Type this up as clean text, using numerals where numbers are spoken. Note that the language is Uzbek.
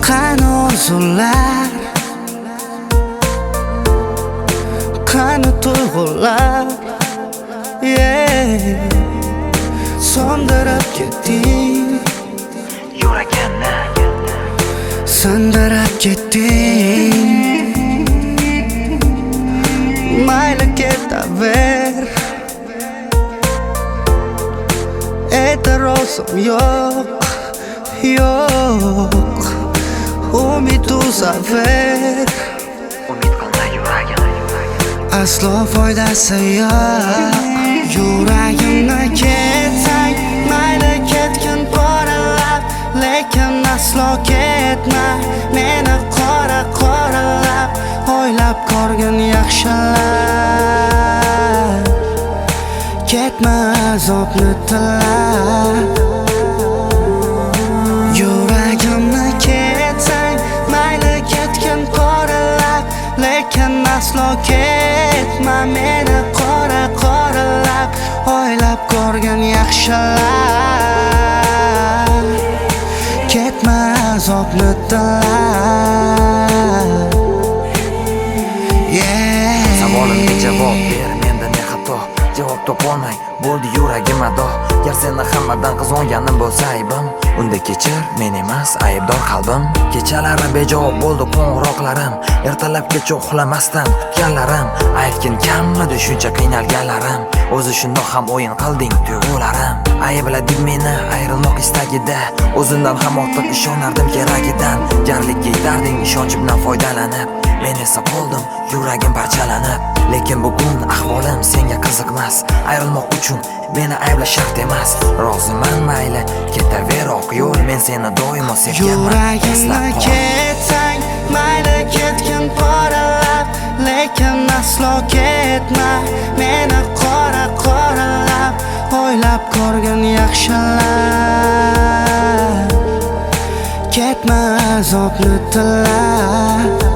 qani orzular, qani tuyg'ular, so'ndirib ketding yuragimni, sindirib ketding. Mayli ketaver, e'tirozim yo'q, yo'q. Umid uzaver, umid qilma yuragim, aslo foydasi yo'q. Yuragimni ketsang, mayli ketgin poralab, lekin aslo ketma meni qoralab. O'ylab ko'rgin yaxshilab, ketma azobni tilab. Yuragimni ketsang, mayli ketgin poralab, lekin aslo ketma meni qoralab. O'ylab ko'rgin yaxshilab, ketma azobni tilab. Savolimga javob ber, menda ne xato? Javob topolmay bo'ldi yuragim ado. Gar seni hammadan qizg'onganim bo'lsa aybim, unda kechir, men emas aybdor qalbim. Kechalari bejavob bo'ldi qo'ng'iroqlarim, ertalabgacha uxlamasdan kutganlarim. Aytgin kammidi shuncha qiynalganlarim, o'zi shundoq ham o'yin qilding tuyg'ularim. Ayblading meni ayrilmoq istagida, o'zimdan ham ortiq ishonardim keragidan. Jarlikka yetarding ishonchimdan foydalanib, men esa qoldim yuragim parchalanib. Lekin bugun ahvolim senga qiziqmas, ayrilmoq uchun meni ayblash shart emas. Roziman mayli ketaver oq yo'l, men seni doimo sevganman. Yuragimni ketsang, mayli ketgin poralab, lekin aslo ketma meni qoralab. O'ylab ko'rgin yaxshilab, ketma azobni tilab.